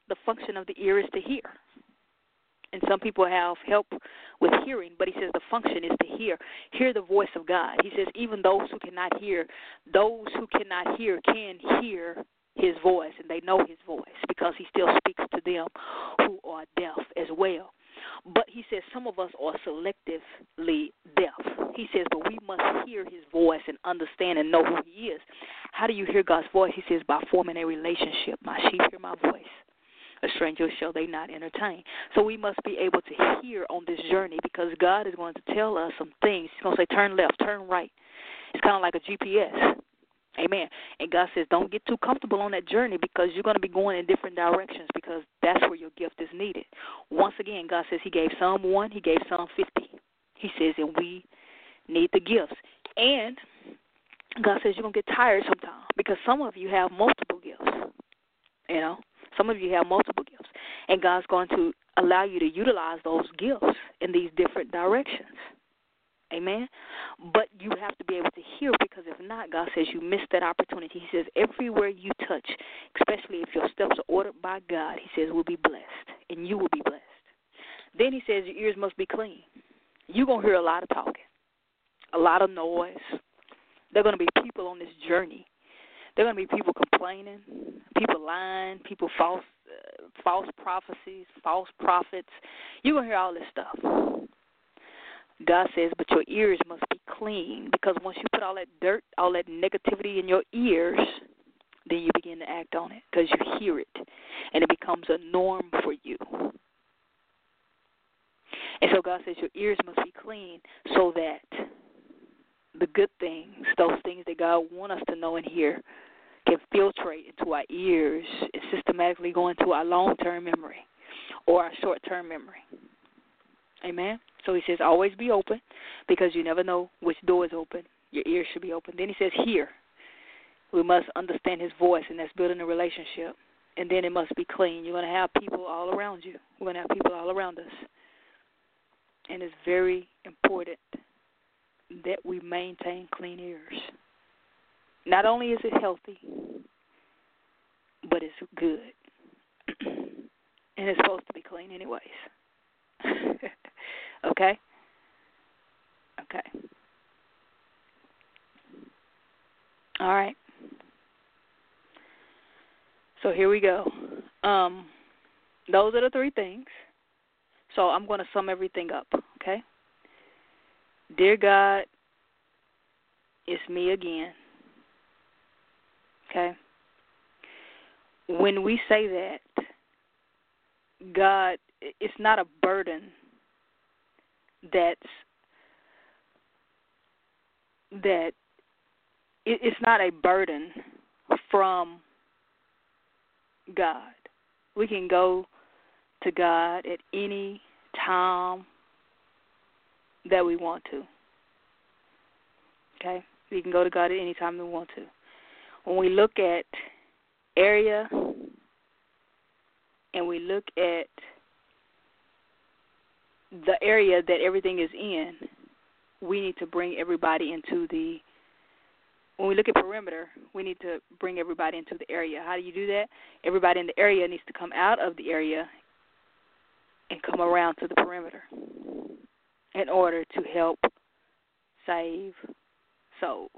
the function of the ear is to hear. And some people have help with hearing, but he says the function is to hear. Hear the voice of God. He says even those who cannot hear, those who cannot hear can hear his voice, and they know his voice because he still speaks to them who are deaf as well. But he says some of us are selectively deaf. He says, but we must hear his voice and understand and know who he is. How do you hear God's voice? He says, by forming a relationship. My sheep hear my voice. A stranger shall they not entertain. So we must be able to hear on this journey because God is going to tell us some things. He's going to say, turn left, turn right. It's kind of like a G P S. Amen. And God says, don't get too comfortable on that journey because you're going to be going in different directions because that's where your gift is needed. Once again, God says he gave some one, he gave some fifty. He says that we need the gifts. And God says you're going to get tired sometimes because some of you have multiple gifts. You know, some of you have multiple gifts. And God's going to allow you to utilize those gifts in these different directions. Amen. But you have to be able to hear because if not, God says you missed that opportunity. He says everywhere you touch, especially if your steps are ordered by God, he says will be blessed and you will be blessed. Then he says your ears must be clean. You're going to hear a lot of talking, a lot of noise. There are going to be people on this journey. There are going to be people complaining, people lying, people false, uh, false prophecies, false prophets. You're going to hear all this stuff. God says, but your ears must be clean because once you put all that dirt, all that negativity in your ears, then you begin to act on it because you hear it, and it becomes a norm for you. And so God says your ears must be clean so that the good things, those things that God wants us to know and hear, can filtrate into our ears and systematically go into our long-term memory or our short-term memory. Amen? So he says always be open because you never know which door is open. Your ears should be open. Then he says hear. We must understand his voice, and that's building a relationship. And then it must be clean. You're going to have people all around you. We're going to have people all around us. And it's very important that we maintain clean ears. Not only is it healthy, but it's good. And it's supposed to be clean anyways. Okay? Okay. All right. So here we go. Um, those are the three things. So I'm going to sum everything up, okay? Dear God, it's me again. Okay? When we say that, God, it's not a burden that's, that it, it's not a burden from God. We can go to God at any time that we want to. Okay? We can go to God at any time we want to. When we look at area and we look at the area that everything is in, we need to bring everybody into the, when we look at perimeter, we need to bring everybody into the area. How do you do that? Everybody in the area needs to come out of the area and come around to the perimeter in order to help save souls.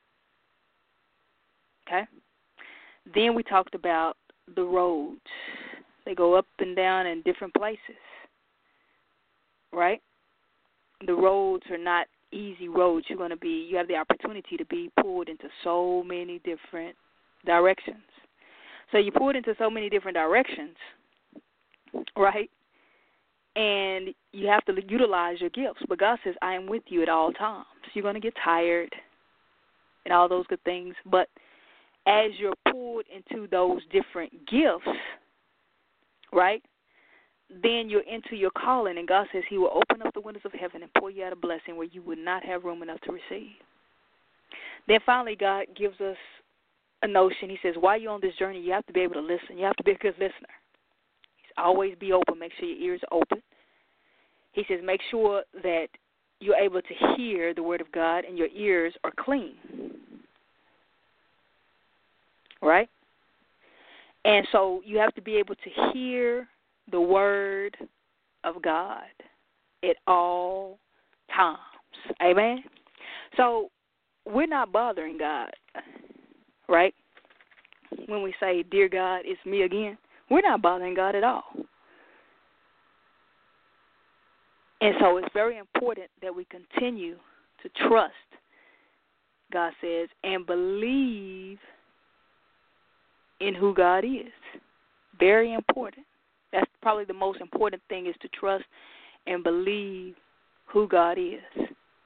Okay? Then we talked about the roads. They go up and down in different places. Right? The roads are not easy roads. You're going to be, you have the opportunity to be pulled into so many different directions. So you're pulled into so many different directions, right? And you have to utilize your gifts. But God says, I am with you at all times. You're going to get tired and all those good things. But as you're pulled into those different gifts, right, then you're into your calling, and God says he will open up the windows of heaven and pour you out a blessing where you would not have room enough to receive. Then finally, God gives us a notion. He says, while you're on this journey, you have to be able to listen. You have to be a good listener. He says, always be open. Make sure your ears are open. He says, make sure that you're able to hear the word of God and your ears are clean. Right? And so you have to be able to hear the word of God at all times. Amen? So we're not bothering God, right? When we say, dear God, it's me again, we're not bothering God at all. And so it's very important that we continue to trust, God says, and believe in who God is. Very important. That's probably the most important thing, is to trust and believe who God is.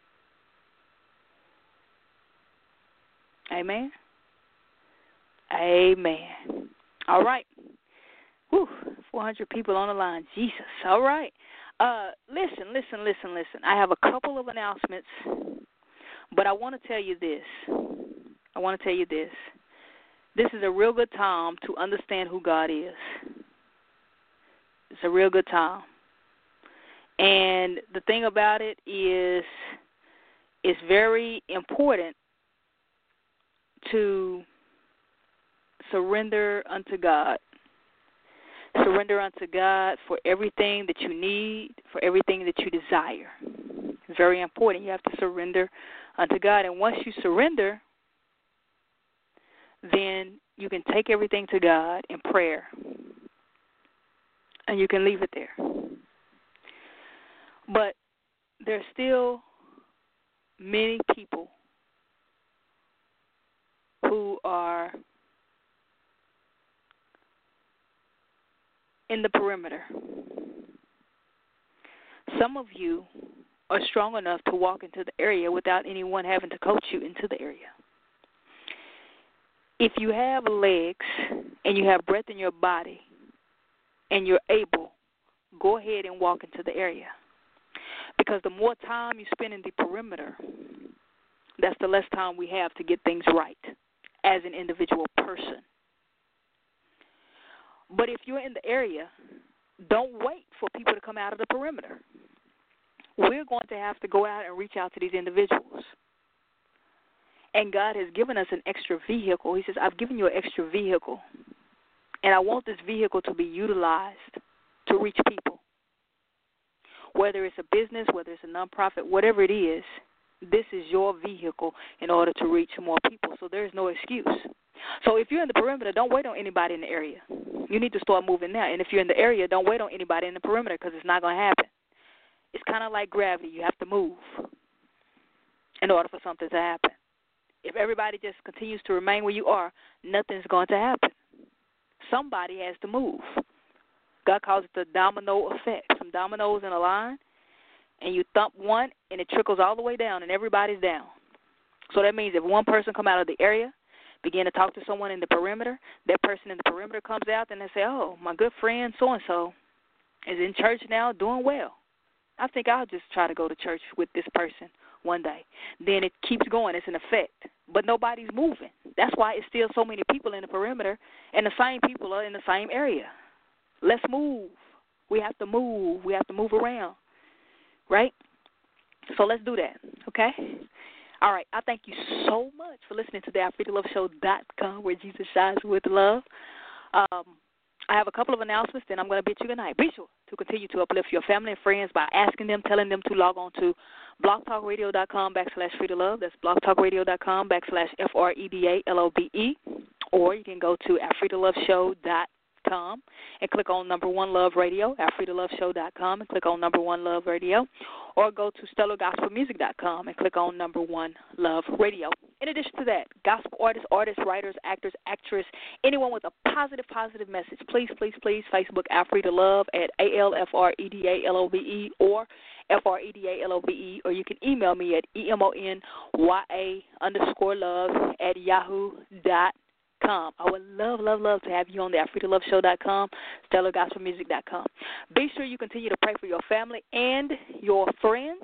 Amen? Amen. All right. Whew, four hundred people on the line. Jesus. All right. Uh, listen, listen, listen, listen. I have a couple of announcements, but I want to tell you this. I want to tell you this. This is a real good time to understand who God is. It's a real good time. And the thing about it is, it's very important to surrender unto God. Surrender unto God for everything that you need, for everything that you desire. It's very important. You have to surrender unto God. And once you surrender, then you can take everything to God in prayer, and you can leave it there. But there's still many people who are in the perimeter. Some of you are strong enough to walk into the area without anyone having to coach you into the area. If you have legs and you have breath in your body and you're able, go ahead and walk into the area. Because the more time you spend in the perimeter, that's the less time we have to get things right as an individual person. But if you're in the area, don't wait for people to come out of the perimeter. We're going to have to go out and reach out to these individuals. And God has given us an extra vehicle. He says, I've given you an extra vehicle, and I want this vehicle to be utilized to reach people. Whether it's a business, whether it's a nonprofit, whatever it is, this is your vehicle in order to reach more people. So there's no excuse. So if you're in the perimeter, don't wait on anybody in the area. You need to start moving now. And if you're in the area, don't wait on anybody in the perimeter, because it's not going to happen. It's kind of like gravity. You have to move in order for something to happen. If everybody just continues to remain where you are, nothing's going to happen. Somebody has to move. God calls it the domino effect. Some dominoes in a line, and you thump one, and it trickles all the way down, and everybody's down. So that means if one person come out of the area, begin to talk to someone in the perimeter, that person in the perimeter comes out, and they say, oh, my good friend so-and-so is in church now doing well. I think I'll just try to go to church with this person one day. Then it keeps going. It's an effect. But nobody's moving. That's why it's still so many people in the perimeter, and the same people are in the same area. Let's move. We have to move. We have to move around, right? So let's do that, okay? All right. I thank you so much for listening to the I Free to Love Show dot com, where Jesus shines with love. Um, I have a couple of announcements, then I'm going to bid you good night. Be sure to continue to uplift your family and friends by asking them, telling them to log on to blogtalkradio.com backslash free to love. That's blogtalkradio.com backslash F R E D A L O V E. Or you can go to I Free to Love Show dot com and click on number one Love Radio, I Free to Love Show dot com, and click on number one Love Radio. Or go to stellar gospel music dot com and click on number one Love Radio. In addition to that, gospel artists, artists, writers, actors, actress, anyone with a positive, positive message, please, please, please, Facebook I Free to Love at A L F R E D A L O V E or F R E D A L O V E, or you can email me at E M O N Y A underscore love at yahoo dot com. I would love, love, love to have you on the I Free to Love Show dot com, stellar gospel music dot com. Be sure you continue to pray for your family and your friends.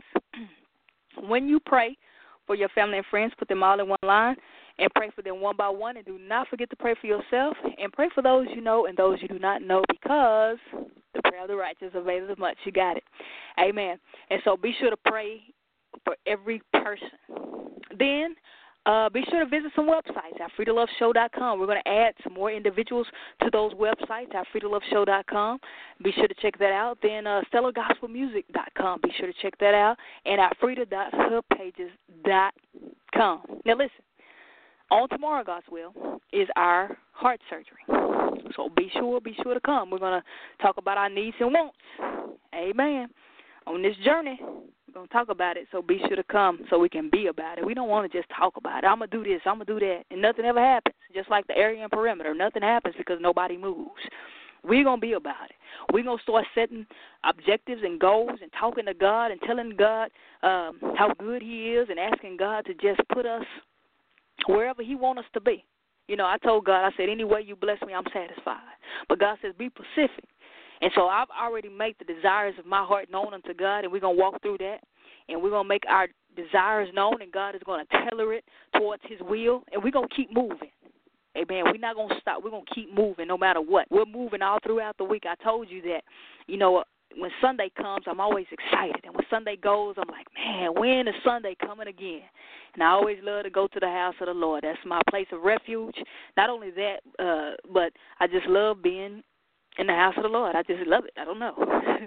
When you pray for your family and friends, put them all in one line and pray for them one by one. And do not forget to pray for yourself and pray for those you know and those you do not know, because the prayer of the righteous availeth much. You got it. Amen. And so be sure to pray for every person. Then Uh, be sure to visit some websites, our free to love show dot com. We're going to add some more individuals to those websites, our free to love show dot com. Be sure to check that out. Then uh, stellar gospel music dot com. Be sure to check that out. And our frida dot hub pages dot com. Now, listen. On tomorrow, God's will, is our heart surgery. So be sure, be sure to come. We're going to talk about our needs and wants. Amen. On this journey, we're going to talk about it, so be sure to come so we can be about it. We don't want to just talk about it. I'm going to do this, I'm going to do that, and nothing ever happens. Just like the area and perimeter, nothing happens because nobody moves. We're going to be about it. We're going to start setting objectives and goals and talking to God and telling God um, how good he is and asking God to just put us wherever he wants us to be. You know, I told God, I said, any way you bless me, I'm satisfied. But God says, be specific. And so I've already made the desires of my heart known unto God, and we're going to walk through that. And we're going to make our desires known, and God is going to tailor it towards his will, and we're going to keep moving. Amen. We're not going to stop. We're going to keep moving no matter what. We're moving all throughout the week. I told you that, you know, when Sunday comes, I'm always excited. And when Sunday goes, I'm like, man, when is Sunday coming again? And I always love to go to the house of the Lord. That's my place of refuge. Not only that, uh, but I just love being in the house of the Lord. I just love it. I don't know.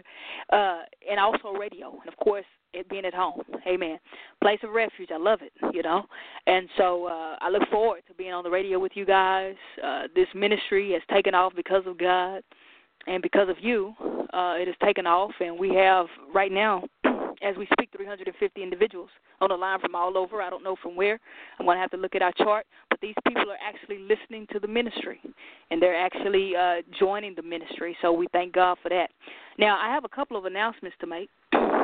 uh, and also radio. And, of course, it being at home. Amen. Place of refuge. I love it, you know. And so uh, I look forward to being on the radio with you guys. Uh, this ministry has taken off because of God. And because of you, uh, it has taken off, and we have right now, as we speak, three hundred fifty individuals on the line from all over. I don't know from where. I'm going to have to look at our chart. But these people are actually listening to the ministry, and they're actually uh, joining the ministry. So we thank God for that. Now, I have a couple of announcements to make.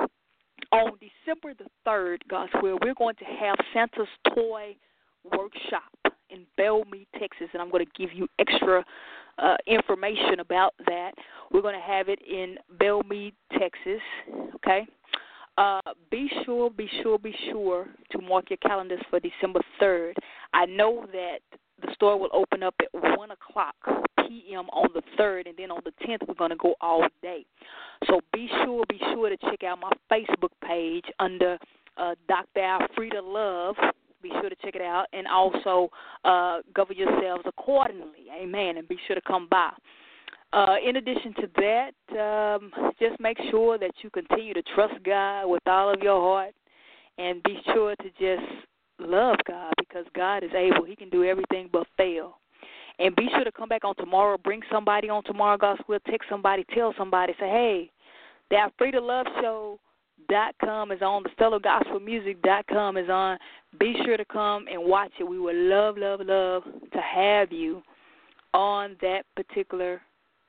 On December the third, God's will, we're going to have Santa's Toy Workshop in Bellmead, Texas, and I'm going to give you extra uh, information about that. We're going to have it in Bellmead, Texas, okay? Uh, be sure, be sure, be sure to mark your calendars for December third. I know that the store will open up at one o'clock p.m. on the third, and then on the tenth we're going to go all day. So be sure, be sure to check out my Facebook page under uh, Doctor Alfreda Love. Be sure to check it out, and also uh, govern yourselves accordingly. Amen, and be sure to come by. Uh, in addition to that, um, just make sure that you continue to trust God with all of your heart, and be sure to just love God, because God is able. He can do everything but fail. And be sure to come back on tomorrow. Bring somebody on tomorrow, God's will. Text somebody, tell somebody, say, hey, the Alfreda Love Show dot com is on, the stellar gospel music dot com is on. Be sure to come and watch it. We would love, love, love to have you on that particular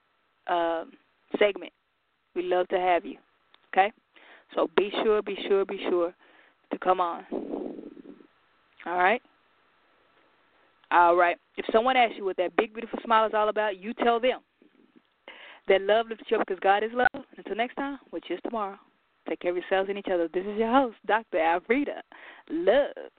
um, segment. We'd love to have you, okay? So be sure, be sure, be sure to come on. All right? All right. If someone asks you what that big, beautiful smile is all about, you tell them that love lifts you up because God is love. Until next time, which is tomorrow. Take care of yourselves and each other. This is your host, Doctor Alfreda Love.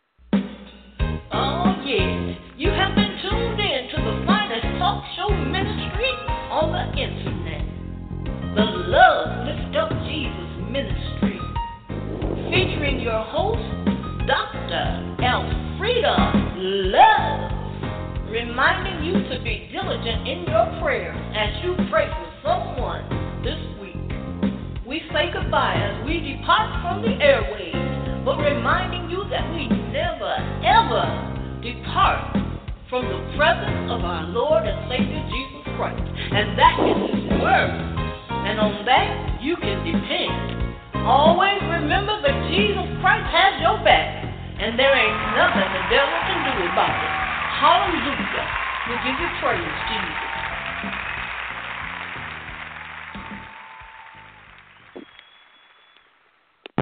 Oh, yeah. You have been tuned in to the finest talk show ministry on the internet. The Love Lift Up Jesus Ministry. Featuring your host, Doctor Alfreda Love. Reminding you to be diligent in your prayer as you pray for someone this week. We say goodbye as we depart from the airwaves, but reminding you that we never, ever depart from the presence of our Lord and Savior Jesus Christ. And that is His Word. And on that, you can depend. Always remember that Jesus Christ has your back, and there ain't nothing the devil can do about it. Hallelujah. We give you praise, Jesus.